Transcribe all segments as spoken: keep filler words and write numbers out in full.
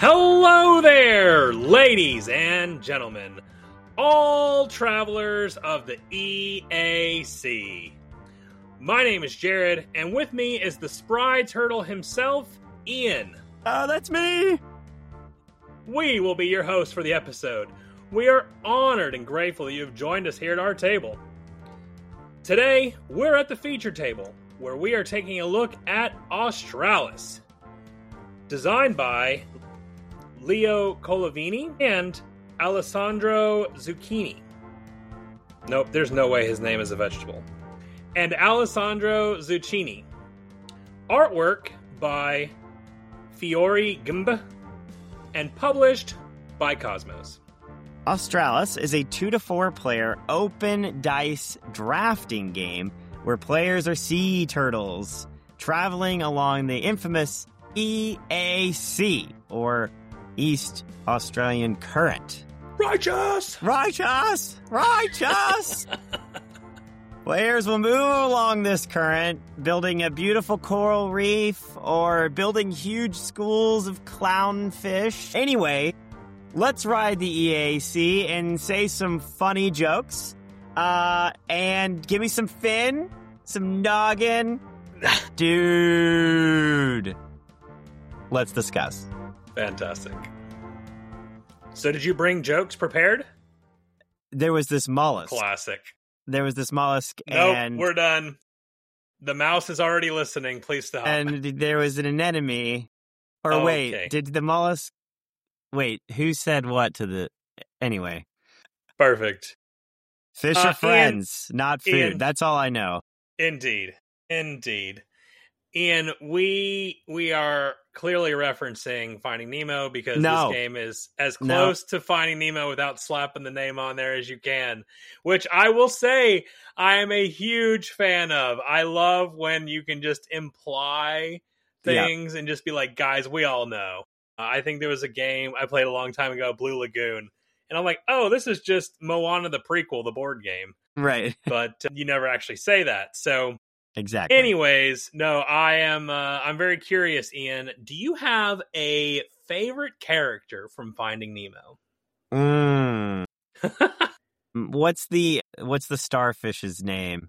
Hello there, ladies and gentlemen, all travelers of the E A C. My name is Jared, and with me is the spry turtle himself, Ian. Oh, that's me! We will be your hosts for the episode. We are honored and grateful that you have joined us here at our table. Today, we're at the feature table, where we are taking a look at Australis. Designed by Leo Colavini and Alessandro Zucchini. Nope, there's no way his name is a vegetable. And Alessandro Zucchini. Artwork by Fiore Gimba and published by Cosmos. Australis is a two to four player open dice drafting game where players are sea turtles traveling along the infamous E A C, or East Australian Current. Righteous! Righteous! Righteous! Players will move along this current, building a beautiful coral reef or building huge schools of clownfish. Anyway, let's ride the E A C and say some funny jokes. Uh, and give me some fin, some noggin. Dude. Let's discuss. Fantastic. So did you bring jokes prepared? There was this mollusk. Classic. There was this mollusk Nope, and... we're done. The mouse is already listening. Please stop. And there was an anemone. Or Oh, wait, okay. did the mollusk... Wait, who said what to the... Anyway. Perfect. Fish Uh, are Ian- friends, not food. Ian- That's all I know. Indeed. Indeed. Ian, we we are clearly referencing Finding Nemo because No. this game is as No. close to Finding Nemo without slapping the name on there as you can, which I will say I am a huge fan of. I love when you can just imply Yeah. things and just be like, guys, we all know. Uh, I think there was a game I played a long time ago, Blue Lagoon, and I'm like, oh, this is just Moana the prequel, the board game. Right. But uh, you never actually say that. So Exactly. anyways, no, I am, uh, I'm very curious, Ian. Do you have a favorite character from Finding Nemo? Mm. What's the what's the starfish's name?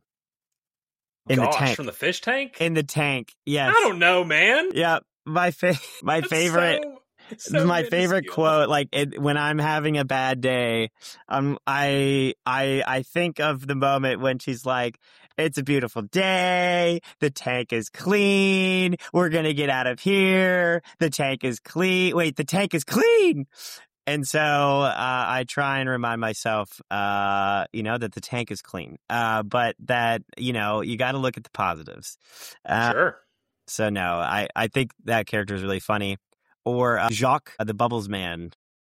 In Gosh, the tank. from the fish tank? In the tank. Yes. I don't know, man. Yeah, my fa- my That's favorite so- so my favorite minuscule. quote, like it, when I'm having a bad day, um, I I I think of the moment when she's like, "It's a beautiful day. The tank is clean. We're gonna get out of here. The tank is clean. Wait, the tank is clean." And so uh, I try and remind myself, uh, you know, that the tank is clean, uh, but that you know you got to look at the positives. Uh, Sure. So no, I I think that character is really funny. Or uh, Jacques, uh, the Bubbles Man.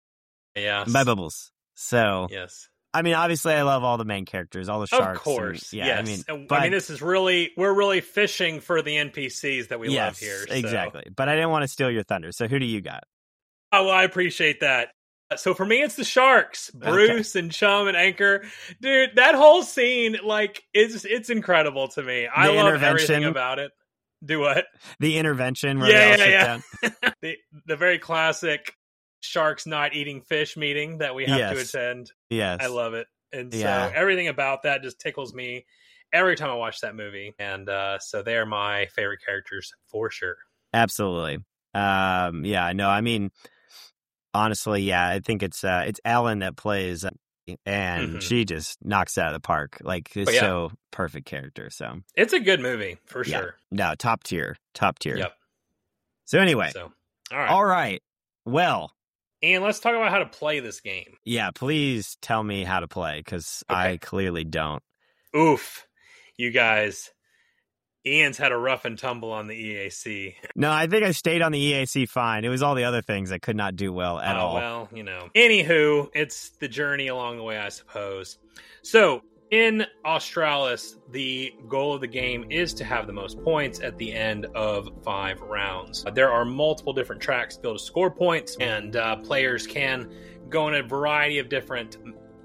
Yes. My Bubbles. So, Yes. I mean, obviously, I love all the main characters, all the sharks. Of course. and- yeah, yes. I mean, And, but, I mean, this is really, we're really fishing for the N P Cs that we yes, love here. so- exactly. But I didn't want to steal your thunder. So, who do you got? Oh, well, I appreciate that. So for me, it's the Sharks, Bruce and Chum and Anchor. Dude, that whole scene, like, it's it's incredible to me. I The love intervention. everything about it. Do what? The intervention where Yeah, they all yeah, sit yeah. down. the the very classic Sharks not eating fish meeting that we have to Yes. attend. Yes. I love it. And so Yeah. everything about that just tickles me every time I watch that movie. And uh, so they're my favorite characters for sure. Absolutely. Um, yeah, no, I mean, honestly, yeah, I think it's uh, it's Ellen that plays, uh, and Mhm. she just knocks it out of the park. Like, it's Oh, yeah. so perfect character. So, It's a good movie for yeah. sure. No, top tier. Top tier. Yep. So, anyway. So, all right. All right. Well, And let's talk about how to play this game. yeah, please tell me how to play, because I Okay. clearly don't. Oof. You guys, Ian's had a rough and tumble on the E A C. No, I think I stayed on the E A C fine. It was all the other things I could not do well at oh, all. well, you know. Anywho, it's the journey along the way, I suppose. So, in Australis, the goal of the game is to have the most points at the end of five rounds. There are multiple different tracks to be able to score points, and uh, players can go in a variety of different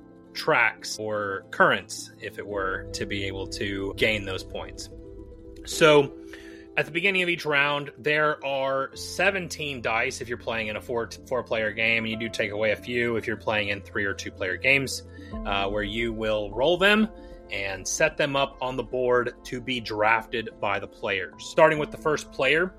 tracks or currents, if it were, to be able to gain those points. So, At the beginning of each round, there are seventeen dice if you're playing in a four, four-player game, and you do take away a few if you're playing in three- or two-player games, uh, where you will roll them and set them up on the board to be drafted by the players. Starting with the first player,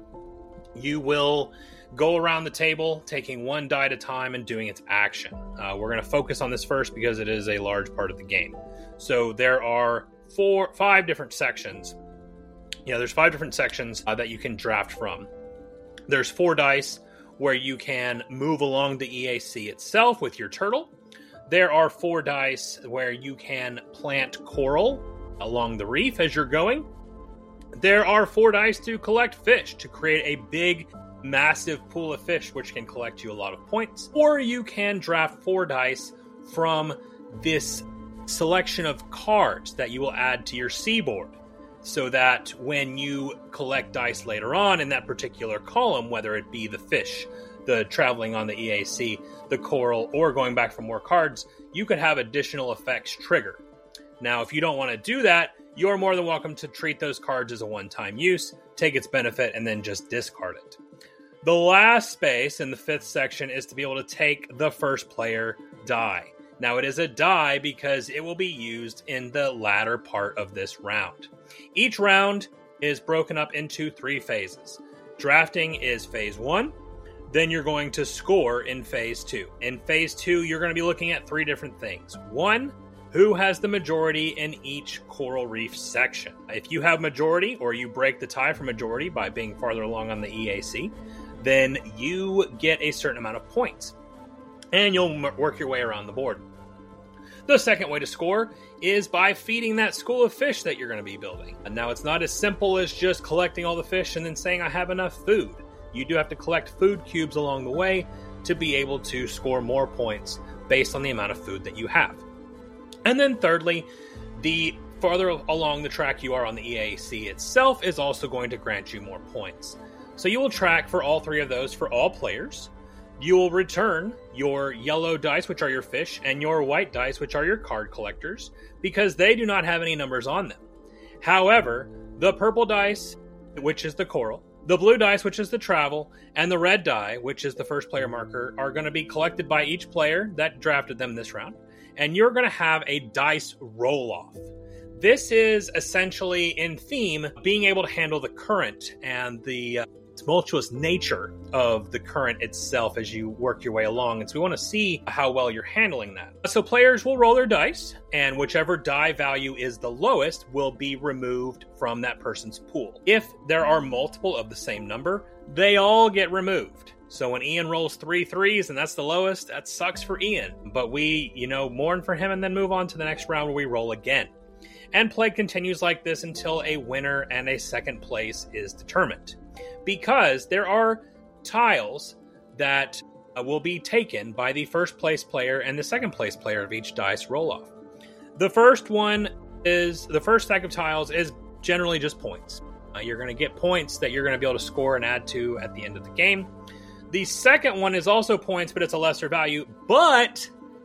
you will go around the table, taking one die at a time and doing its action. Uh, we're going to focus on this first because it is a large part of the game. So there are four, five different sections. Yeah, there's five different sections uh, that you can draft from. There's four dice where you can move along the E A C itself with your turtle. There are four dice where you can plant coral along the reef as you're going. There are four dice to collect fish, to create a big, massive pool of fish, which can collect you a lot of points. Or you can draft four dice from this selection of cards that you will add to your seaboard, so that when you collect dice later on in that particular column, whether it be the fish, the traveling on the E A C, the coral, or going back for more cards, you could have additional effects trigger. Now, if you don't want to do that, you're more than welcome to treat those cards as a one-time use, take its benefit, and then just discard it. The last space in the fifth section is to be able to take the first player die. Now, it is a die because it will be used in the latter part of this round. Each round is broken up into three phases. Drafting is phase one. Then you're going to score in phase two. In phase two, you're going to be looking at three different things. One, who has the majority in each coral reef section. If you have majority, or you break the tie for majority by being farther along on the E A C, then you get a certain amount of points, and you'll work your way around the board. The second way to score is by feeding that school of fish that you're going to be building. And now, it's not as simple as just collecting all the fish and then saying, I have enough food. You do have to collect food cubes along the way to be able to score more points based on the amount of food that you have. And then thirdly, the farther along the track you are on the E A C itself is also going to grant you more points. So you will track for all three of those for all players. You will return your yellow dice, which are your fish, and your white dice, which are your card collectors, because they do not have any numbers on them. However, the purple dice, which is the coral, the blue dice, which is the travel, and the red die, which is the first player marker, are going to be collected by each player that drafted them this round. And you're going to have a dice roll-off. This is essentially, in theme, being able to handle the current and the uh, tumultuous nature of the current itself as you work your way along. And so we want to see how well you're handling that. So players will roll their dice, and whichever die value is the lowest will be removed from that person's pool. If there are multiple of the same number, they all get removed. So when Ian rolls three threes and that's the lowest, that sucks for Ian. But we, you know, mourn for him and then move on to the next round where we roll again. And play continues like this until a winner and a second place is determined. Because there are tiles that uh, will be taken by the first place player and the second place player of each dice roll-off. The first one is, the first stack of tiles is generally just points. Uh, you're going to get points that you're going to be able to score and add to at the end of the game. The second one is also points, but it's a lesser value. But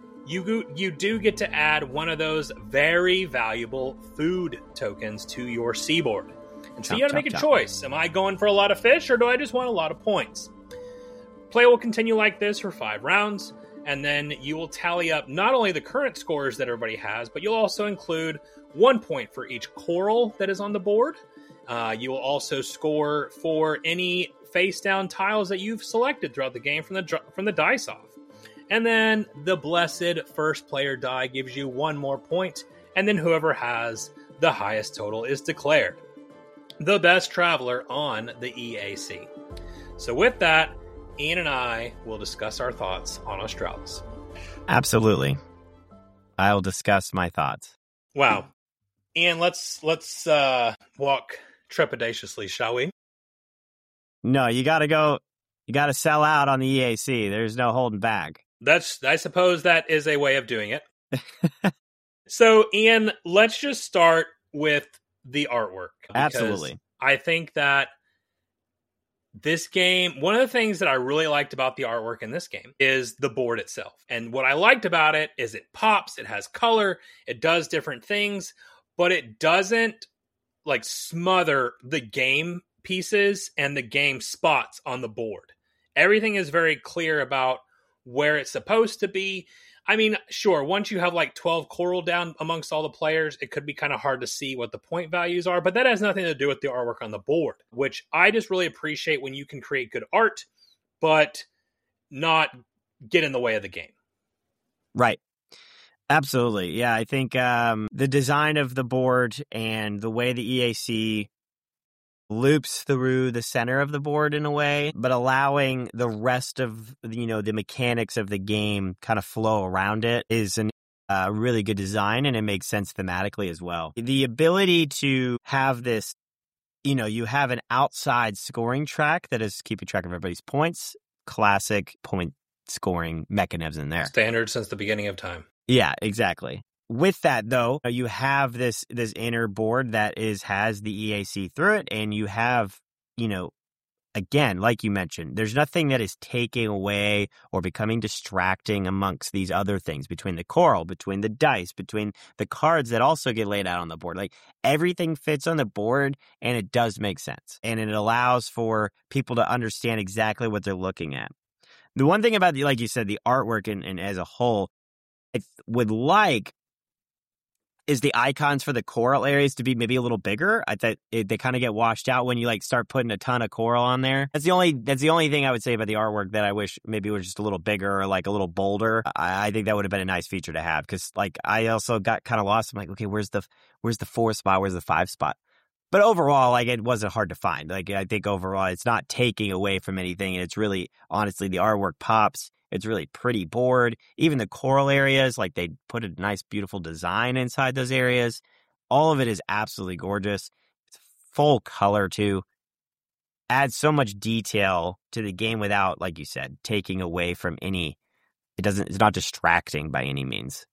you you do get to add one of those very valuable food tokens to your seaboard. And so chop, you got to make a chop. choice. Am I going for a lot of fish, or do I just want a lot of points? Play will continue like this for five rounds, and then you will tally up not only the current scores that everybody has, but you'll also include one point for each coral that is on the board. Uh, you will also score for any face-down tiles that you've selected throughout the game from the from the dice off. And then the blessed first player die gives you one more point, and then whoever has the highest total is declared the best traveler on the E A C. So with that, Ian and I will discuss our thoughts on Australis. Absolutely. I'll discuss my thoughts. Wow. Ian, let's let's uh, walk trepidatiously, shall we? No, you got to go. You got to sell out on the E A C. There's no holding back. That's, I suppose that is a way of doing it. So, Ian, let's just start with the artwork. Absolutely. I think that this game, one of the things that I really liked about the artwork in this game is the board itself. And what I liked about it is it pops, it has color, it does different things, but it doesn't like smother the game pieces and the game spots on the board. Everything is very clear about where it's supposed to be. I mean, sure, once you have like twelve coral down amongst all the players, it could be kind of hard to see what the point values are, but that has nothing to do with the artwork on the board, which I just really appreciate when you can create good art, but not get in the way of the game. Right. Absolutely. Yeah, I think um, the design of the board and the way the E A C loops through the center of the board in a way, but allowing the rest of, you know, the mechanics of the game kind of flow around it is a uh, really good design, and it makes sense thematically as well. The ability to have this, you know, you have an outside scoring track that is keeping track of everybody's points, classic point scoring mechanism there. Standard since the beginning of time. Yeah, exactly. With that, though, you have this this inner board that is has the E A C through it, and you have, you know, again, like you mentioned, there's nothing that is taking away or becoming distracting amongst these other things, between the coral, between the dice, between the cards that also get laid out on the board. Like, everything fits on the board, and it does make sense, and it allows for people to understand exactly what they're looking at. The one thing about, the, like you said, the artwork and, and as a whole, I would like is the icons for the coral areas to be maybe a little bigger. I thought it, they kind of get washed out when you like start putting a ton of coral on there. That's the only that's the only thing I would say about the artwork that I wish maybe was just a little bigger or like a little bolder. I, I think that would have been a nice feature to have, because like I also got kind of lost. I'm like, okay, where's the where's the four spot? Where's the five spot? But overall, like, it wasn't hard to find. Like, I think overall it's not taking away from anything, and it's really, honestly, the artwork pops. It's really pretty board. Even the coral areas, like, they put a nice, beautiful design inside those areas. All of it is absolutely gorgeous. It's full color, too. Adds so much detail to the game without, like you said, taking away from any... It doesn't... It's not distracting by any means.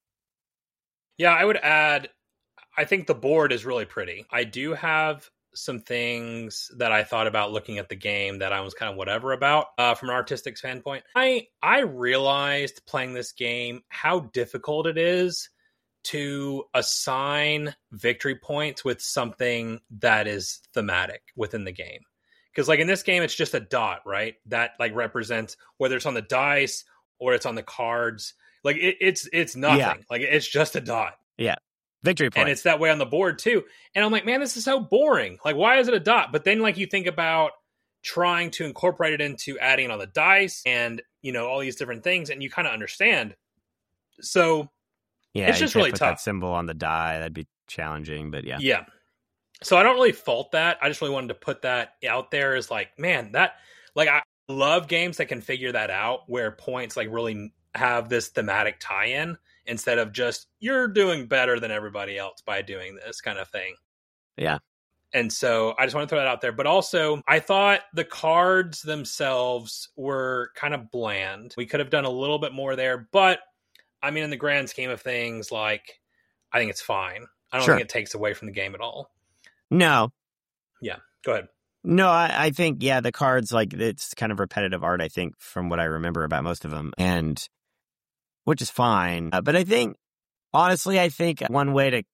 Yeah, I would add... I think the board is really pretty. I do have some things that I thought about looking at the game that I was kind of whatever about uh, from an artistic standpoint. I I realized playing this game how difficult it is to assign victory points with something that is thematic within the game. Because like in this game, it's just a dot, right? That like represents whether it's on the dice or it's on the cards. Like it, it's it's nothing. Yeah. Like it's just a dot. Yeah. Victory point. And it's that way on the board too. And I'm like, man, this is so boring. Like, why is it a dot? But then like you think about trying to incorporate it into adding it on the dice and, you know, all these different things, and you kind of understand. So yeah, it's just you can't really put tough. That symbol on the die, that'd be challenging, but yeah. Yeah. So I don't really fault that. I just really wanted to put that out there as like, man, that like I love games that can figure that out, where points like really have this thematic tie-in, instead of just, you're doing better than everybody else by doing this kind of thing. Yeah. And so I just want to throw that out there. But also, I thought the cards themselves were kind of bland. We could have done a little bit more there. But, I mean, in the grand scheme of things, like, I think it's fine. I don't sure. think it takes away from the game at all. No. Yeah. Go ahead. No, I, I think, yeah, the cards, like, it's kind of repetitive art, I think, from what I remember about most of them. And... which is fine. Uh, but I think, honestly, I think one way to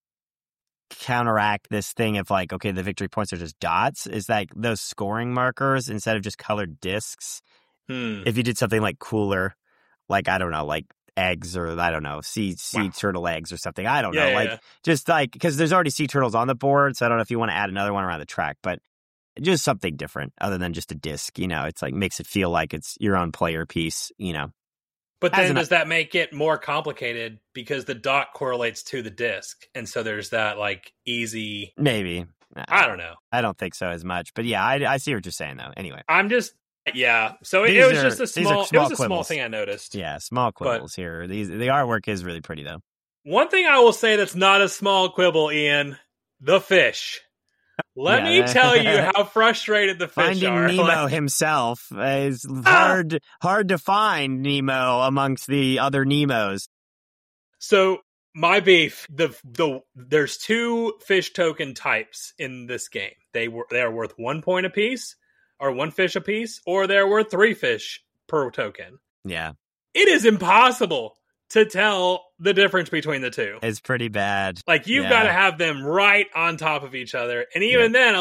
counteract this thing of like, okay, the victory points are just dots, is like those scoring markers instead of just colored discs. Hmm. If you did something like cooler, like, I don't know, like eggs or, I don't know, sea, sea wow. turtle eggs or something. I don't yeah, know. Yeah, like, yeah. just like, because there's already sea turtles on the board, so I don't know if you want to add another one around the track, but just something different other than just a disc, you know, it's like makes it feel like it's your own player piece, you know. But then does that make it more complicated because the dot correlates to the disc? And so there's that like easy... Maybe. I don't know. I don't think so as much. But yeah, I, I see what you're saying though. Anyway. I'm just... Yeah. So it, These it was are, just a small... small it was a quibbles. small thing I noticed. Yeah, small quibbles but here. These The artwork is really pretty though. One thing I will say that's not a small quibble, Ian, the fish. Let yeah. me tell you how frustrated the fish Finding are. Nemo like, himself is hard hard to find Nemo amongst the other Nemos. So my beef, the the there's two fish token types in this game. They were they are worth one point apiece, or one fish apiece, or they're worth three fish per token. Yeah. It is impossible to tell the difference between the two. It's pretty bad. Like, you've yeah. got to have them right on top of each other. And even yeah. then, I'm like,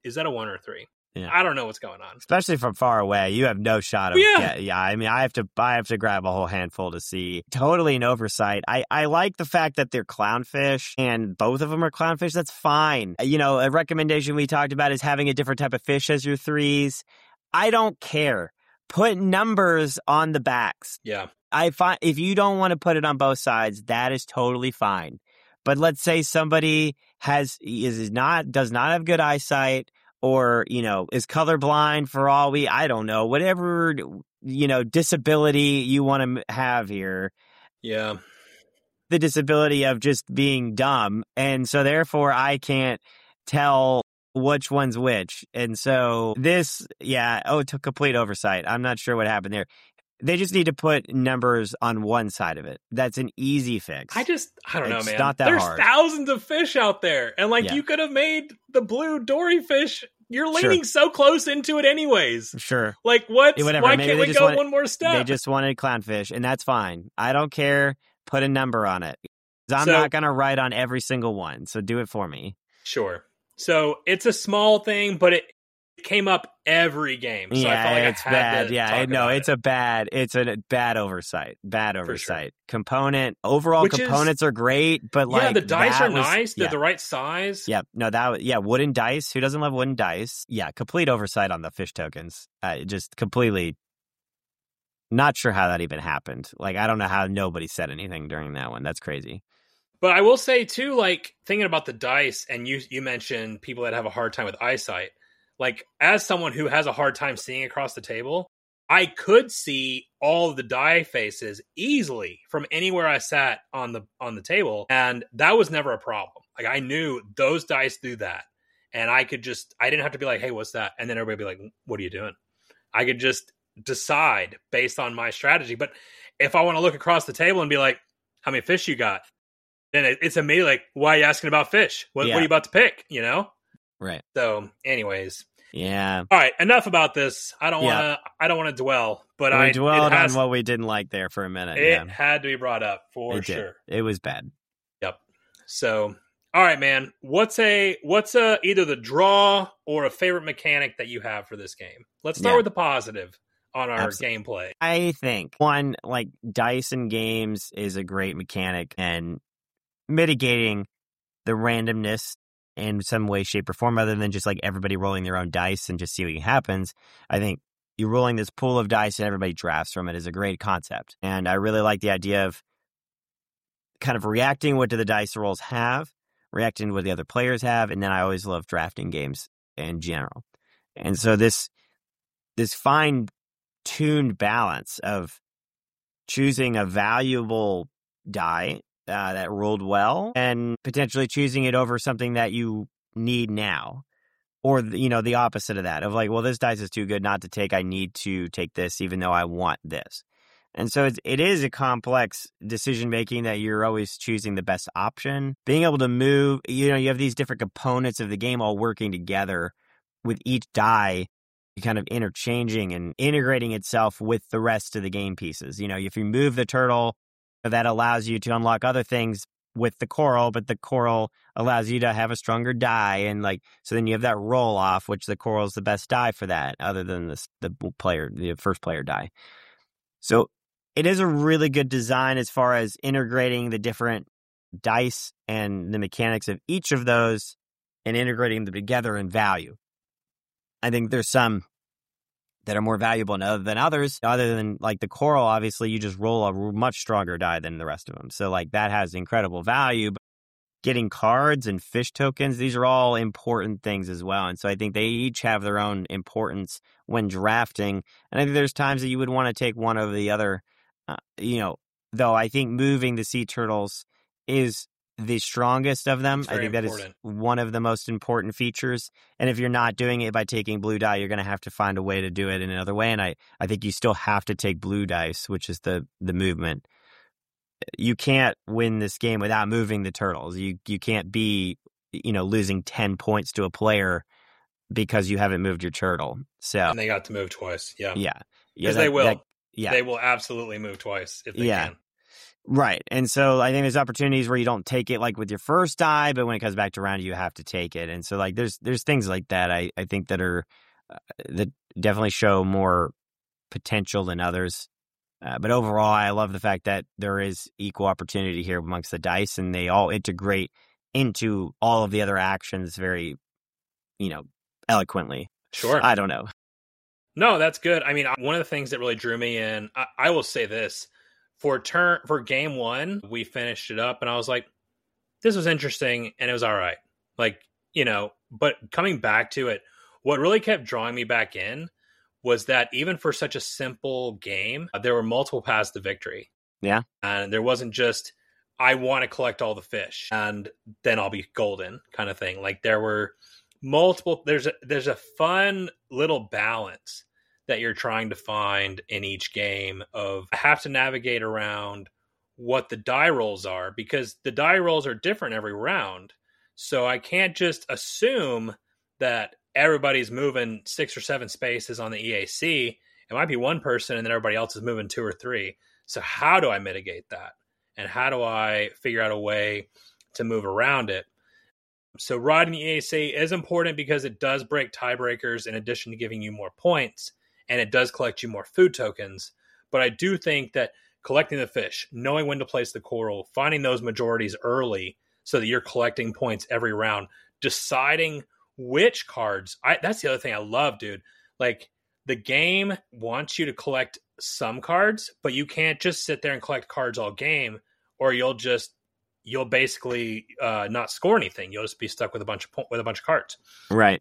is that a one or a three? Yeah. I don't know what's going on. Especially from far away, you have no shot of yeah. yeah, yeah. I mean, I have to I have to grab a whole handful to see. Totally an oversight. I, I like the fact that they're clownfish and both of them are clownfish. That's fine. You know, a recommendation we talked about is having a different type of fish as your threes. I don't care. Put numbers on the backs. Yeah. I find if you don't want to put it on both sides, that is totally fine. But let's say somebody has is not does not have good eyesight, or, you know, is colorblind for all we, I don't know, whatever, you know, disability you want to have here. Yeah. The disability of just being dumb. And so therefore I can't tell which one's which. And so this, yeah, oh, it's a complete oversight. I'm not sure what happened there. They just need to put numbers on one side of it. That's an easy fix. I just, I don't it's know, man. Not that There's hard. thousands of fish out there. And like, yeah. you could have made the blue dory fish. You're leaning sure. so close into it anyways. Sure. Like, what? Yeah, why Maybe can't we just go wanted, one more step? They just wanted clownfish, and that's fine. I don't care. Put a number on it. I'm so, not going to write on every single one, so do it for me. Sure. So it's a small thing, but it came up every game. So yeah, I felt like it's I had bad. to Yeah, talk no, about it's it. a bad. It's a bad oversight. Bad oversight. Sure. Component overall Which components is, are great, but yeah, like the dice are was, nice. They're yeah. the right size. Yeah, no, that was, yeah, wooden dice. Who doesn't love wooden dice? Yeah, complete oversight on the fish tokens. Uh, just completely. Not sure how that even happened. Like, I don't know how nobody said anything during that one. That's crazy. But I will say too, like thinking about the dice, and you you mentioned people that have a hard time with eyesight. Like, as someone who has a hard time seeing across the table, I could see all of the die faces easily from anywhere I sat on the on the table, and that was never a problem. Like, I knew those dice do that, and I could just I didn't have to be like, "Hey, what's that?" And then everybody would be like, "What are you doing?" I could just decide based on my strategy. But if I want to look across the table and be like, "How many fish you got?" then it, it's immediately like, "Why are you asking about fish? What, yeah. what are you about to pick?" You know. Right. So, anyways, yeah. All right, enough about this. I don't yeah. want to. I don't want to dwell, but we I dwelled has, on what we didn't like there for a minute. It yeah. had to be brought up for it sure. Did. It was bad. Yep. So, all right, man. What's a what's a either the draw or a favorite mechanic that you have for this game? Let's start yeah. with the positive on our Absolutely. gameplay. I think one, like, dice in games is a great mechanic, and mitigating the randomness in some way, shape, or form, other than just like everybody rolling their own dice and just see what happens. I think you're rolling this pool of dice and everybody drafts from it is a great concept. And I really like the idea of kind of reacting what do the dice rolls have, reacting to what the other players have, and then I always love drafting games in general. And so this this fine-tuned balance of choosing a valuable die Uh, that rolled well, and potentially choosing it over something that you need now, or you know the opposite of that, of like, well, this dice is too good not to take. I need to take this, even though I want this. And so it's, it is a complex decision making that you're always choosing the best option. Being able to move, you know, you have these different components of the game all working together with each die kind of interchanging and integrating itself with the rest of the game pieces. You know, if you move the turtle, that allows you to unlock other things with the coral, but the coral allows you to have a stronger die, and like so then you have that roll off, which the coral is the best die for that, other than the the player, the first player die. So it is a really good design as far as integrating the different dice and the mechanics of each of those and integrating them together in value. I think there's some that are more valuable than others. Other than like the coral, obviously you just roll a much stronger die than the rest of them. So like that has incredible value. But getting cards and fish tokens, these are all important things as well. And so I think they each have their own importance when drafting. And I think there's times that you would want to take one over the other. Uh, you know, though I think moving the sea turtles is the strongest of them. I think that important. Is one of the most important features. And if you're not doing it by taking blue die, you're going to have to find a way to do it in another way. And I, I think you still have to take blue dice, which is the, the movement. You can't win this game without moving the turtles. You you can't be, you know, losing ten points to a player because you haven't moved your turtle. So and they got to move twice. Yeah. Yeah. Because yeah, they will. That, yeah. They will absolutely move twice if they yeah. can. Right. And so I think there's opportunities where you don't take it like with your first die, but when it comes back to round, you have to take it. And so like there's there's things like that I, I think that are uh, that definitely show more potential than others. Uh, but overall, I love the fact that there is equal opportunity here amongst the dice, and they all integrate into all of the other actions very, you know, eloquently. Sure. I don't know. No, that's good. I mean, one of the things that really drew me in, I, I will say this. For turn for game one, we finished it up and I was like, this was interesting and it was all right. Like, you know, but coming back to it, what really kept drawing me back in was that even for such a simple game, there were multiple paths to victory. Yeah. And there wasn't just, I want to collect all the fish and then I'll be golden kind of thing. Like there were multiple, there's a, there's a fun little balance that you're trying to find in each game of I have to navigate around what the die rolls are because the die rolls are different every round. So I can't just assume that everybody's moving six or seven spaces on the E A C. It might be one person and then everybody else is moving two or three. So how do I mitigate that? And how do I figure out a way to move around it? So riding the E A C is important because it does break tiebreakers in addition to giving you more points. And it does collect you more food tokens. But I do think that collecting the fish, knowing when to place the coral, finding those majorities early so that you're collecting points every round, deciding which cards. I, that's the other thing I love, dude. Like, the game wants you to collect some cards, but you can't just sit there and collect cards all game, or you'll just, you'll basically uh, not score anything. You'll just be stuck with a bunch of with a bunch of cards. Right.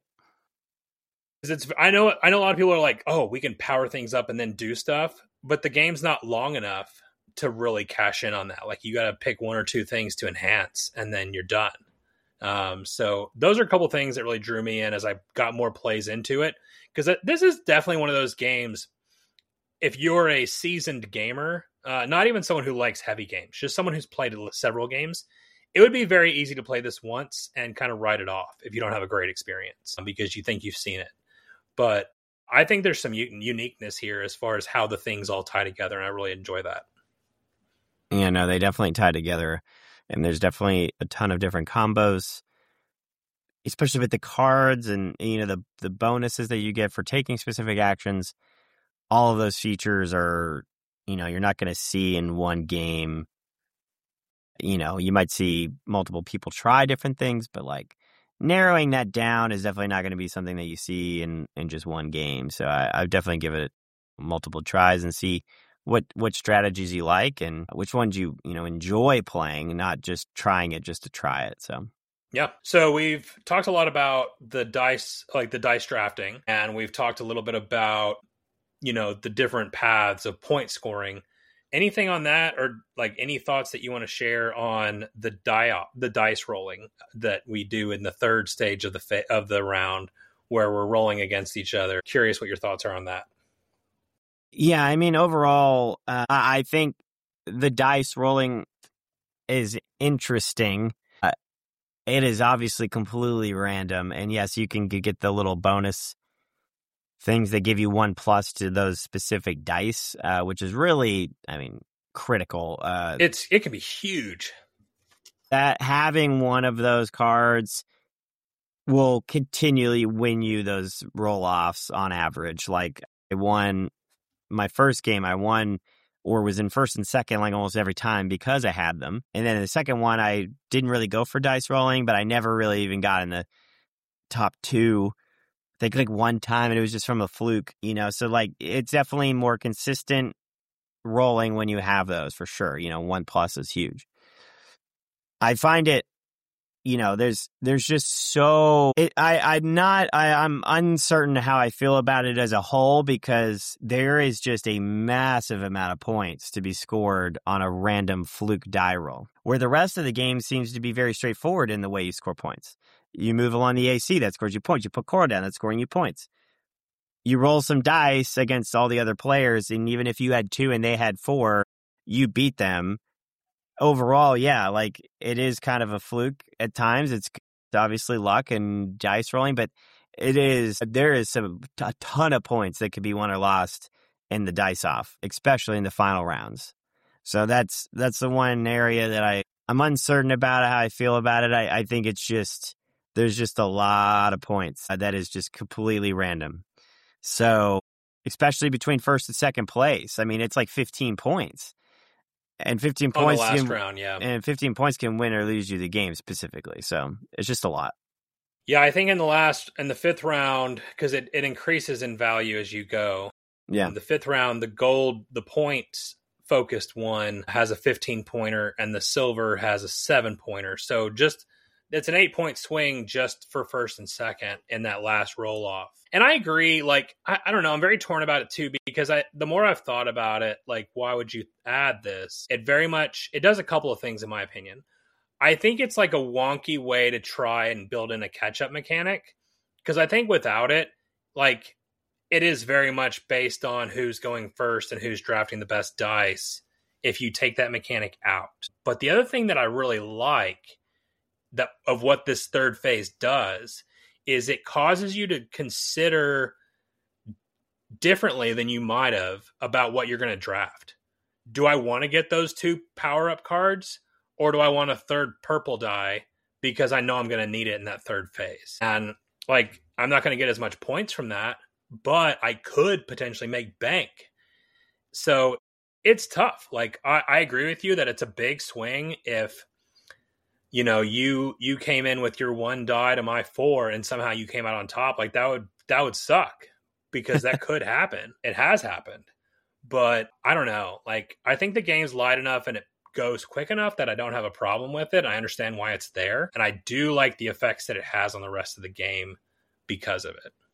It's I know I know a lot of people are like, oh, we can power things up and then do stuff, but the game's not long enough to really cash in on that. Like you got to pick one or two things to enhance, and then you're done. Um, so those are a couple things that really drew me in as I got more plays into it, because this is definitely one of those games. If you're a seasoned gamer, uh, not even someone who likes heavy games, just someone who's played several games, it would be very easy to play this once and kind of write it off if you don't have a great experience because you think you've seen it. But I think there's some uniqueness here as far as how the things all tie together, and I really enjoy that. Yeah, no, they definitely tie together, and there's definitely a ton of different combos, especially with the cards and, you know, the the bonuses that you get for taking specific actions. All of those features are, you know, you're not going to see in one game. You know, you might see multiple people try different things, but like, narrowing that down is definitely not going to be something that you see in, in just one game. So I, I would definitely give it multiple tries and see what what strategies you like and which ones you you know enjoy playing, not just trying it just to try it. So yeah. So we've talked a lot about the dice, like the dice drafting, and we've talked a little bit about, you know, the different paths of point scoring. Anything on that, or like any thoughts that you want to share on the die the dice rolling that we do in the third stage of the fa- of the round, where we're rolling against each other? Curious what your thoughts are on that. Yeah, I mean, overall, uh, I think the dice rolling is interesting. Uh, it is obviously completely random, and yes, you can get the little bonus things that give you one plus to those specific dice, uh, which is really, I mean, critical. Uh, it's it can be huge. That having one of those cards will continually win you those roll-offs on average. Like I won my first game, I won or was in first and second like almost every time because I had them. And then the second one, I didn't really go for dice rolling, but I never really even got in the top two. I think like one time, and it was just from a fluke, you know. So like, it's definitely more consistent rolling when you have those for sure. You know, one plus is huge. I find it, you know, there's there's just so it, I I'm not I I'm uncertain how I feel about it as a whole, because there is just a massive amount of points to be scored on a random fluke die roll, where the rest of the game seems to be very straightforward in the way you score points. You move along the A C, that scores you points. You put coral down, that's scoring you points. You roll some dice against all the other players, and even if you had two and they had four, you beat them. Overall, yeah, like it is kind of a fluke at times. It's obviously luck and dice rolling, but it is there is some a ton of points that could be won or lost in the dice off, especially in the final rounds. So that's that's the one area that I, I'm uncertain about how I feel about it. I, I think it's just, there's just a lot of points that is just completely random. So, especially between first and second place, I mean, it's like fifteen points. And fifteen On points the last can, round, yeah. And fifteen points can win or lose you the game specifically. So, it's just a lot. Yeah, I think in the last, in the fifth round, because it, it increases in value as you go. Yeah. In the fifth round, the gold, the points focused one has a fifteen pointer and the silver has a seven pointer. So just, it's an eight point swing just for first and second in that last roll off. And I agree, like, I, I don't know, I'm very torn about it too, because I, the more I've thought about it, like, why would you add this? It very much, it does a couple of things in my opinion. I think it's like a wonky way to try and build in a catch-up mechanic, because I think without it, like, it is very much based on who's going first and who's drafting the best dice if you take that mechanic out. But the other thing that I really like that of what this third phase does is it causes you to consider differently than you might have about what you're going to draft. Do I want to get those two power-up cards, or do I want a third purple die because I know I'm going to need it in that third phase? And, like, I'm not going to get as much points from that, but I could potentially make bank. So it's tough. Like, I, I agree with you that it's a big swing if, you know, you you came in with your one die to my four and somehow you came out on top. Like, that would that would suck, because that could happen. It has happened. But I don't know. Like, I think the game's light enough and it goes quick enough that I don't have a problem with it. I understand why it's there. And I do like the effects that it has on the rest of the game because of it.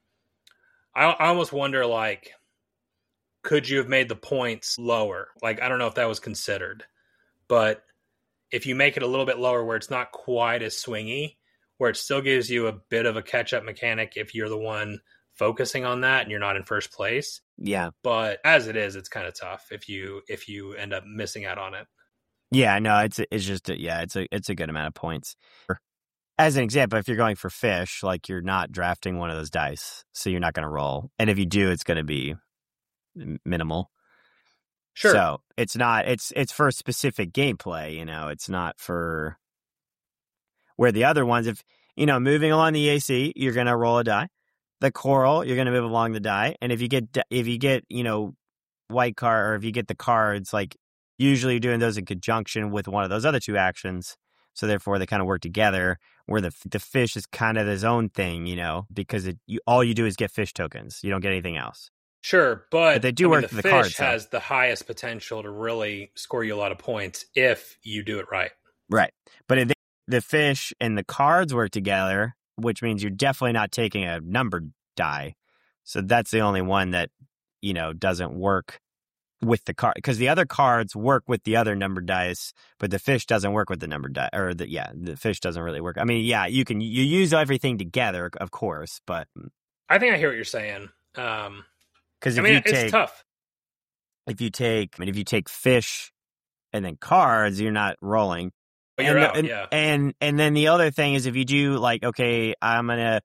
I, I almost wonder, like, could you have made the points lower? Like, I don't know if that was considered. But if you make it a little bit lower where it's not quite as swingy, where it still gives you a bit of a catch-up mechanic if you're the one focusing on that and you're not in first place. Yeah. But as it is, it's kind of tough if you if you end up missing out on it. Yeah, no, it's it's just a, yeah, it's a it's a good amount of points. As an example, if you're going for fish, like, you're not drafting one of those dice, so you're not going to roll. And if you do, it's going to be minimal. Sure. So it's not, it's, it's for specific gameplay, you know, it's not for where the other ones, if, you know, moving along the A C, you're going to roll a die. The coral, you're going to move along the die. And if you get, if you get, you know, white card, or if you get the cards, like, usually you're doing those in conjunction with one of those other two actions. So therefore they kind of work together, where the the fish is kind of his own thing, you know, because it, you, all you do is get fish tokens. You don't get anything else. Sure, but, but they do I mean, work the for the fish cards. has so. the highest potential to really score you a lot of points if you do it right. Right. But if they, the fish and the cards work together, which means you're definitely not taking a numbered die. So that's the only one that, you know, doesn't work with the card, because the other cards work with the other numbered dice, but the fish doesn't work with the numbered die, or the yeah, the fish doesn't really work. I mean, yeah, you can you use everything together, of course, but I think I hear what you're saying. Um, because I if mean, you it's take tough. if you take I mean, if you take fish and then cards, you're not rolling. But you're and, out, and, yeah. And and then the other thing is, if you do, like, okay, I'm gonna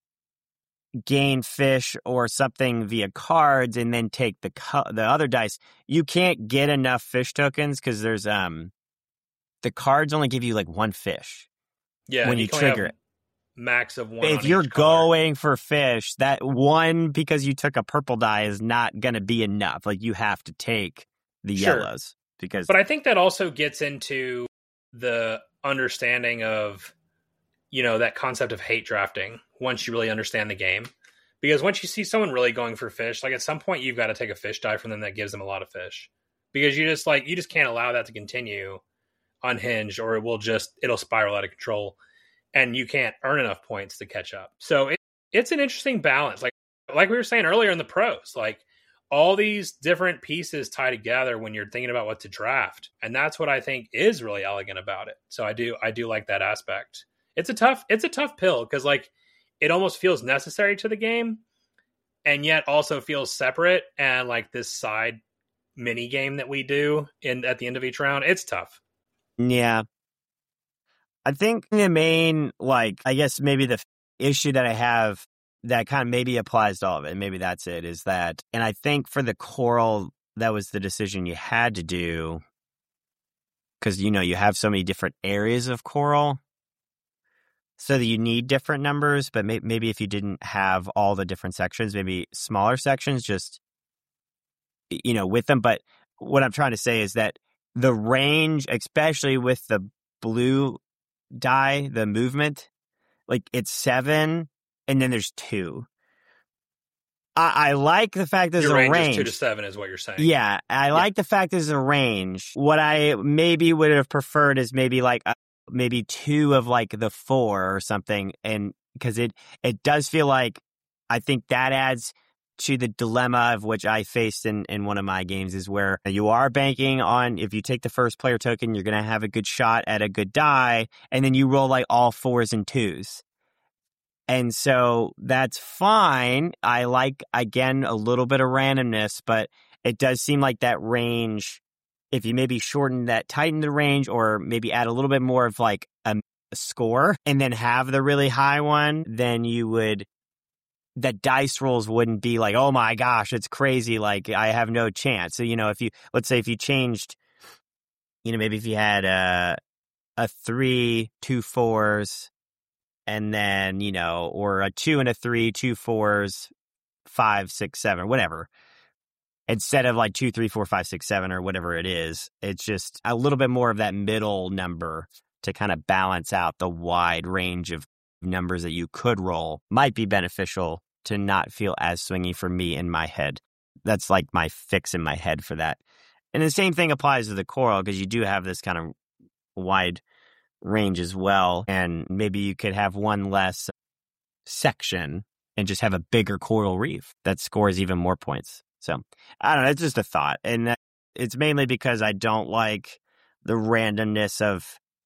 gain fish or something via cards and then take the co- the other dice, you can't get enough fish tokens, because there's um the cards only give you like one fish. Yeah, when you, you can only trigger have it. Max of one. If on you're each color. going for fish, that one, because you took a purple die, is not going to be enough. Like, you have to take the Sure. yellows, because But I think that also gets into the understanding of, you know, that concept of hate drafting once you really understand the game. Because once you see someone really going for fish, like, at some point you've got to take a fish die from them that gives them a lot of fish. Because you just like you just can't allow that to continue unhinged, or it will just it'll spiral out of control and you can't earn enough points to catch up. So it, it's an interesting balance. Like like we were saying earlier in the pros, like, all these different pieces tie together when you're thinking about what to draft. And that's what I think is really elegant about it. So I do I do like that aspect. It's a tough it's a tough pill, because, like, it almost feels necessary to the game and yet also feels separate, and like this side mini game that we do in at the end of each round. It's tough. yeah. I think the main, like, I guess maybe the issue that I have that kind of maybe applies to all of it, and maybe that's it, is that, and I think for the coral that was the decision you had to do because, you know, you have so many different areas of coral. So that you need different numbers, but may- maybe if you didn't have all the different sections, maybe smaller sections, just, you know, with them. But what I'm trying to say is that the range, especially with the blue die, the movement, like it's seven and then there's two. I, I like the fact there's Your a range, range. is two to seven is what you're saying. Yeah, I Yeah. like the fact there's a range. What I maybe would have preferred is maybe like a, maybe two of like the four or something, and because it it does feel like I think that adds to the dilemma of which I faced in in one of my games is where you are banking on if you take the first player token, you're gonna have a good shot at a good die, and then you roll like all fours and twos. And so that's fine. I like, again, a little bit of randomness, but it does seem like that range, if you maybe shorten that, tighten the range, or maybe add a little bit more of like a, a score and then have the really high one, then you would, that dice rolls wouldn't be like, oh my gosh, it's crazy. Like I have no chance. So, you know, if you, let's say if you changed, you know, maybe if you had a, a three, two fours, and then, you know, or a two and a three, two fours, five, six, seven, whatever. Instead of like two, three, four, five, six, seven, or whatever it is, it's just a little bit more of that middle number to kind of balance out the wide range of numbers that you could roll might be beneficial to not feel as swingy for me in my head. That's like my fix in my head for that. And the same thing applies to the coral because you do have this kind of wide range as well, and maybe you could have one less section and just have a bigger coral reef that scores even more points. So I don't know, it's just a thought, and it's mainly because I don't like the randomness of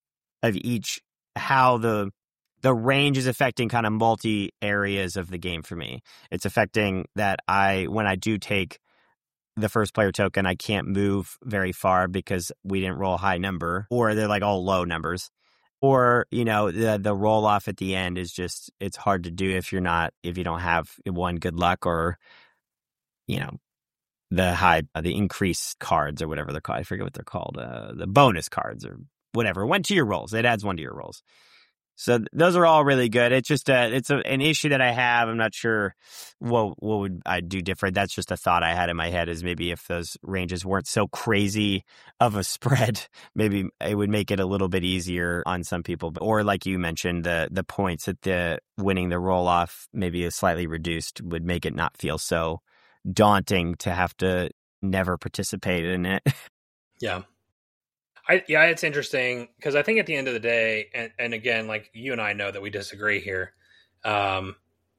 of each, how the the range is affecting kind of multi areas of the game for me. It's affecting that I when I do take the first player token, I can't move very far because we didn't roll a high number, or they're like all low numbers. Or, you know, the the roll off at the end is just, it's hard to do if you're not, if you don't have one, good luck, or, you know, the high, uh, the increased cards or whatever they're called. I forget what they're called. Uh, the bonus cards or whatever. Went to your rolls. It adds one to your rolls. So th- those are all really good. It's just a, it's a, an issue that I have. I'm not sure what what would I do different. That's just a thought I had in my head, is maybe if those ranges weren't so crazy of a spread, maybe it would make it a little bit easier on some people. Or like you mentioned, the the points that the winning the roll off maybe is slightly reduced would make it not feel so daunting to have to never participate in it. Yeah. I, yeah, it's interesting because I think at the end of the day, and, and again, like you and I know that we disagree here. Um,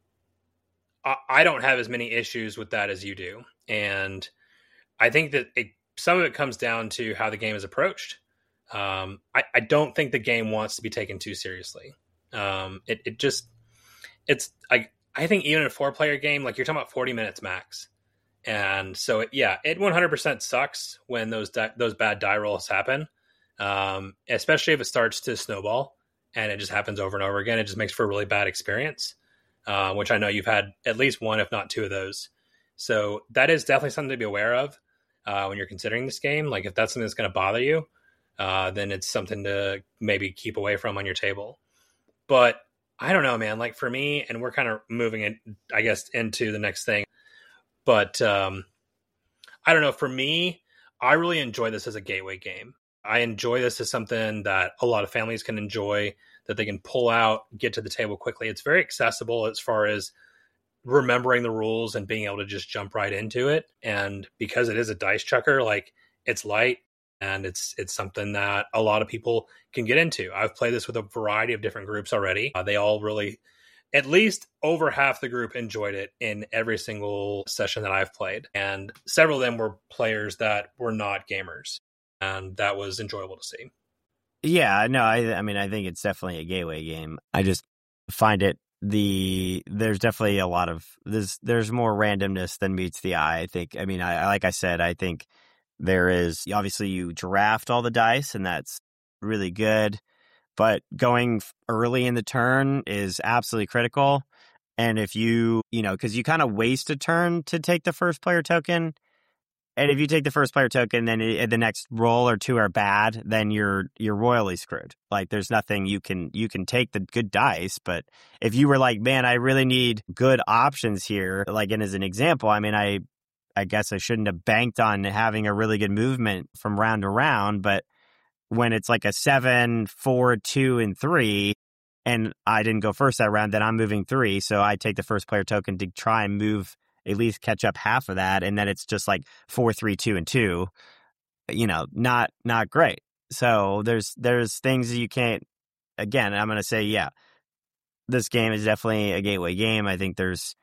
I, I don't have as many issues with that as you do. And I think that it, some of it comes down to how the game is approached. Um, I, I don't think the game wants to be taken too seriously. Um, it, it just, it's, I, I think even in a four player game, like you're talking about forty minutes max. And so, it, yeah, it one hundred percent sucks when those di- those bad die rolls happen, um, especially if it starts to snowball and it just happens over and over again. It just makes for a really bad experience, uh, which I know you've had at least one, if not two of those. So that is definitely something to be aware of uh, when you're considering this game. Like if that's something that's going to bother you, uh, then it's something to maybe keep away from on your table. But I don't know, man. Like for me, and we're kind of moving it, I guess, into the next thing. But um, I don't know. For me, I really enjoy this as a gateway game. I enjoy this as something that a lot of families can enjoy, that they can pull out, get to the table quickly. It's very accessible as far as remembering the rules and being able to just jump right into it. And because it is a dice chucker, like it's light and it's it's something that a lot of people can get into. I've played this with a variety of different groups already. Uh, they all really... At least over half the group enjoyed it in every single session that I've played. And several of them were players that were not gamers. And that was enjoyable to see. Yeah, no, I, I mean, I think it's definitely a gateway game. I just find it, the, there's definitely a lot of, there's, there's more randomness than meets the eye, I think. I mean, I, like I said, I think there is, obviously you draft all the dice and that's really good. But going early in the turn is absolutely critical. And if you, you know, because you kind of waste a turn to take the first player token. And if you take the first player token, then it, the next roll or two are bad, then you're you're royally screwed. Like there's nothing you can you can take the good dice, but if you were like, man, I really need good options here, like and as an example, I mean, I I guess I shouldn't have banked on having a really good movement from round to round, but when it's like a seven, four, two, and three, and I didn't go first that round, then I'm moving three, so I take the first player token to try and move at least catch up half of that, and then it's just like four, three, two, and two. You know, not not great. So there's there's things that you can't. Again, I'm going to say, yeah, this game is definitely a gateway game. I think there's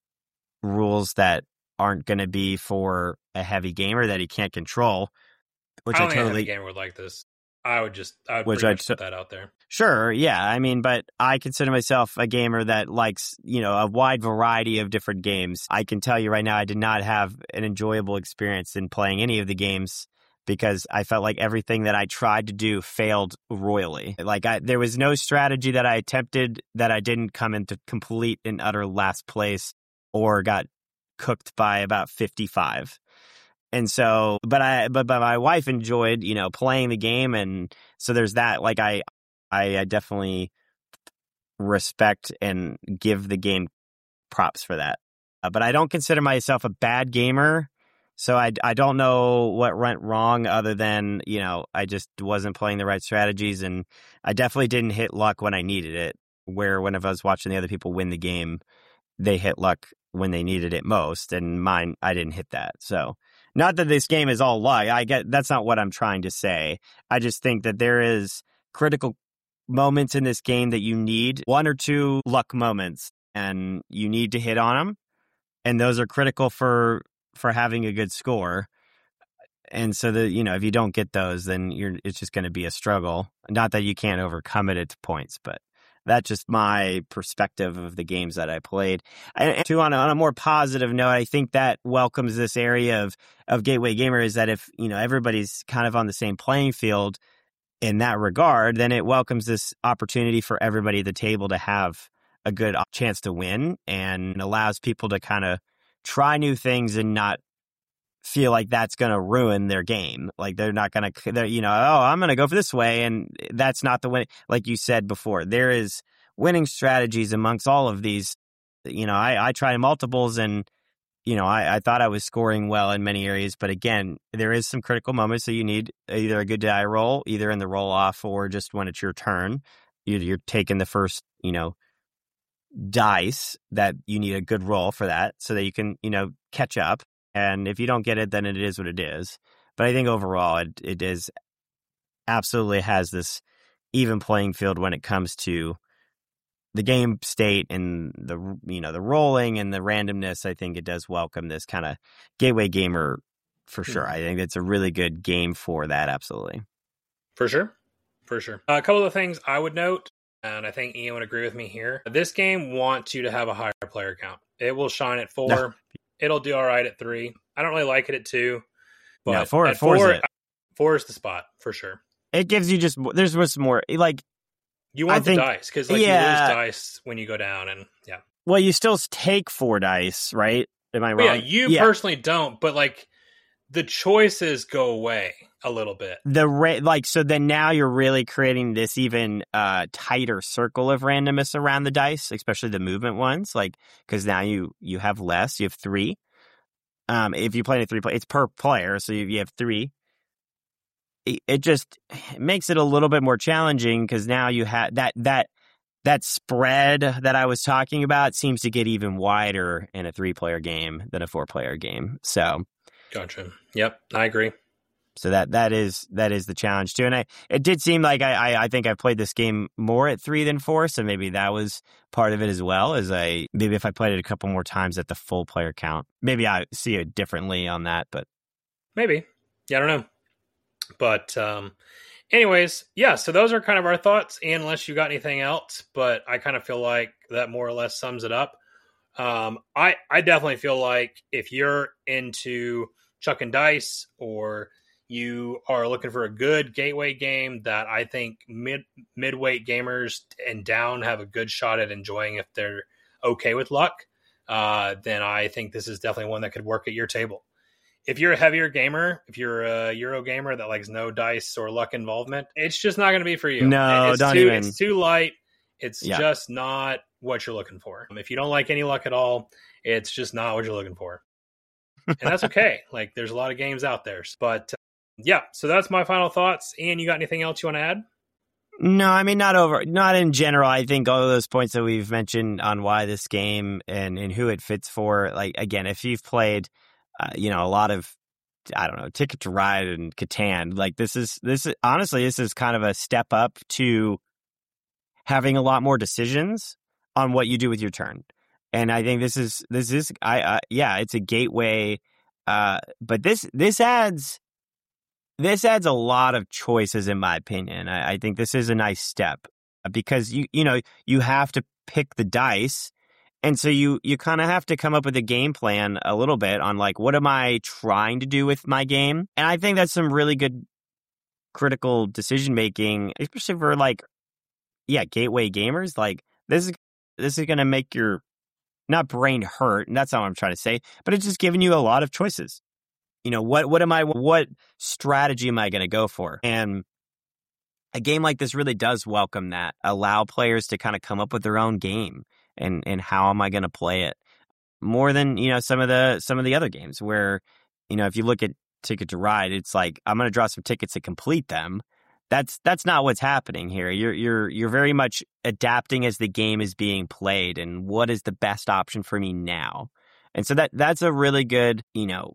rules that aren't going to be for a heavy gamer that he can't control, which I I, don't think a totally heavy gamer would like this. I would just, I would Which pretty I'd much so- put that out there. Sure, yeah. I mean, but I consider myself a gamer that likes, you know, a wide variety of different games. I can tell you right now, I did not have an enjoyable experience in playing any of the games because I felt like everything that I tried to do failed royally. Like, I, there was no strategy that I attempted that I didn't come into complete and utter last place or got cooked by about fifty-five. And so, but I, but, but my wife enjoyed, you know, playing the game. And so there's that, like, I, I, I definitely respect and give the game props for that. Uh, but I don't consider myself a bad gamer. So I, I don't know what went wrong other than, you know, I just wasn't playing the right strategies. And I definitely didn't hit luck when I needed it, where when I was watching the other people win the game, they hit luck when they needed it most. And mine, I didn't hit that. So not that this game is all luck. I get that's not what I'm trying to say. I just think that there is critical moments in this game that you need one or two luck moments and you need to hit on them. And those are critical for, for having a good score. And so that, you know, if you don't get those, then you're, it's just going to be a struggle. Not that you can't overcome it at points, but that's just my perspective of the games that I played. And too, on a, on a more positive note, I think that welcomes this area of, of Gateway Gamer is that if, you know, everybody's kind of on the same playing field in that regard, then it welcomes this opportunity for everybody at the table to have a good chance to win and allows people to kind of try new things and not feel like that's going to ruin their game. Like they're not going to, they're, you know, oh, I'm going to go for this way. And that's not the way, like you said before, there is winning strategies amongst all of these. You know, I, I tried multiples and, you know, I, I thought I was scoring well in many areas. But again, there is some critical moments that you need either a good die roll, either in the roll off or just when it's your turn. You're, you're taking the first, you know, dice that you need a good roll for that so that you can, you know, catch up. And if you don't get it, then it is what it is. But I think overall, it it is absolutely has this even playing field when it comes to the game state and the, you know, the rolling and the randomness. I think it does welcome this kind of gateway gamer for sure. Mm-hmm. I think it's a really good game for that. Absolutely. For sure. For sure. Uh, a couple of things I would note, and I think Ian would agree with me here. This game wants you to have a higher player count. It will shine at four. No. It'll do all right at three. I don't really like it at two. But no, four, at four, four, is four is the spot for sure. It gives you just, there's just more, like, you want I the think, dice because like yeah, you lose dice when you go down, and yeah. Well, you still take four dice, right? Am I wrong? Yeah, you yeah. personally don't, but like the choices go away a little bit. The ra- like so then now you're really creating this even uh, tighter circle of randomness around the dice, especially the movement ones, like because now you you have less, you have three. Um, if you play a three play, it's per player, so you, you have three. It, it just it makes it a little bit more challenging because now you have that that that spread that I was talking about seems to get even wider in a three player game than a four player game. So, gotcha. Yep, I agree. So that that is that is the challenge too, and I it did seem like I, I I think I played this game more at three than four, so maybe that was part of it as well. As I maybe if I played it a couple more times at the full player count, maybe I see it differently on that. But maybe, yeah, I don't know. But um, anyways, yeah. So those are kind of our thoughts. And unless you got anything else, but I kind of feel like that more or less sums it up. Um, I I definitely feel like if you're into chucking dice or you are looking for a good gateway game that I think mid midweight gamers and down have a good shot at enjoying if they're okay with luck, uh, then I think this is definitely one that could work at your table. if you're a heavier gamer, if you're a Euro gamer that likes no dice or luck involvement, it's just not going to be for you. No, it's don't too, even. It's too light. It's Yeah. just not what you're looking for. If you don't like any luck at all, it's just not what you're looking for. And that's okay. Like, there's a lot of games out there. But uh, yeah, so that's my final thoughts. Ian, you got anything else you want to add? No, I mean, not over, not in general. I think all of those points that we've mentioned on why this game and, and who it fits for, like, again, if you've played, uh, you know, a lot of, I don't know, Ticket to Ride and Catan, like this is, this is, honestly, this is kind of a step up to having a lot more decisions on what you do with your turn. And I think this is, this is, I, uh, yeah, it's a gateway, uh, but this, this adds, This adds a lot of choices, in my opinion. I, I think this is a nice step because you you know you have to pick the dice, and so you you kind of have to come up with a game plan a little bit on like what am I trying to do with my game, and I think that's some really good critical decision making, especially for like yeah gateway gamers. Like this is this is going to make your not brain hurt, and that's not what I'm trying to say, but it's just giving you a lot of choices. You know, what what am I, what strategy am I going to go for? And a game like this really does welcome that, allow players to kind of come up with their own game and, and how am I going to play it? More than, you know, some of the some of the other games where, you know, if you look at Ticket to Ride, it's like, I'm going to draw some tickets to complete them. That's that's not what's happening here. You're you're you're very much adapting as the game is being played and what is the best option for me now. And so that that's a really good, you know,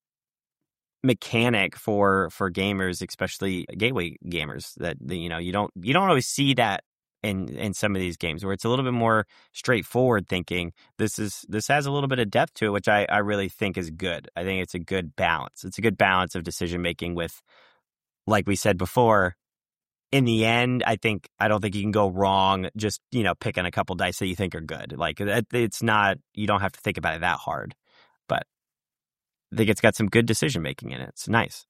mechanic for for gamers, especially gateway gamers, that you know you don't you don't always see that in in some of these games where it's a little bit more straightforward thinking. This is this has a little bit of depth to it, which I I really think is good. I think it's a good balance. It's a good balance of decision making with, like we said before, in the end, I think I don't think you can go wrong just, you know, picking a couple dice that you think are good. Like it's not, you don't have to think about it that hard. But I think it's got some good decision making in it. It's nice.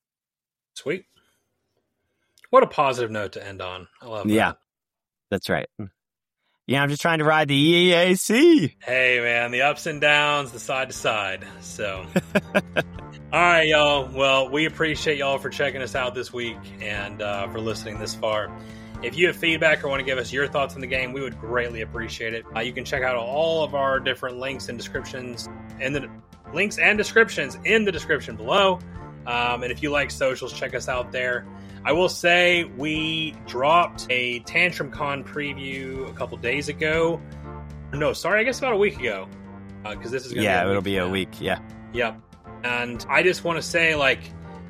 Sweet. What a positive note to end on. I love that. Yeah, that's right. Yeah, I'm just trying to ride the E A C. Hey, man, the ups and downs, the side to side. So, all right, y'all. Well, we appreciate y'all for checking us out this week and uh, for listening this far. If you have feedback or want to give us your thoughts on the game, we would greatly appreciate it. Uh, you can check out all of our different links and descriptions in the links and descriptions in the description below. Um, and if you like socials, check us out there. I will say we dropped a Tantrum Con preview a couple days ago. No, sorry, I guess about a week ago. Because uh, this is going to yeah, be a it'll week be now. a week. Yeah. Yep. And I just want to say, like,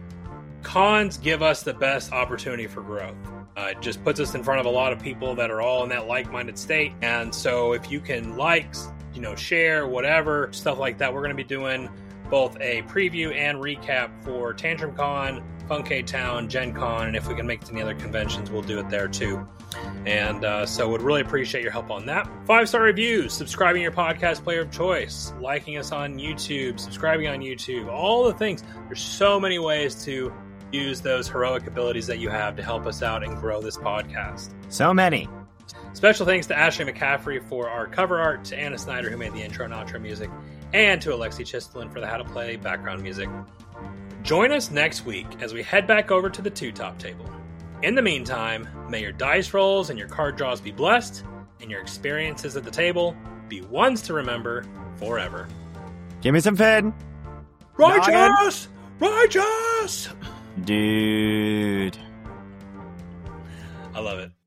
cons give us the best opportunity for growth. Uh, it just puts us in front of a lot of people that are all in that like-minded state. And so if you can like, you know, share, whatever, stuff like that, we're going to be doing both a preview and recap for Tantrum Con, Funkade Town, Gen Con, and if we can make it to any other conventions, we'll do it there too. And uh, so would really appreciate your help on that. Five-star reviews, subscribing your podcast player of choice, liking us on YouTube, subscribing on YouTube, all the things. There's so many ways to use those heroic abilities that you have to help us out and grow this podcast. So many. Special thanks to Ashley McCaffrey for our cover art, to Anna Snyder, who made the intro and outro music, and to Alexi Chistelin for the How to Play background music. Join us next week as we head back over to the two-top table. In the meantime, may your dice rolls and your card draws be blessed, and your experiences at the table be ones to remember forever. Give me some Finn. Righteous! Righteous! Dude. I love it.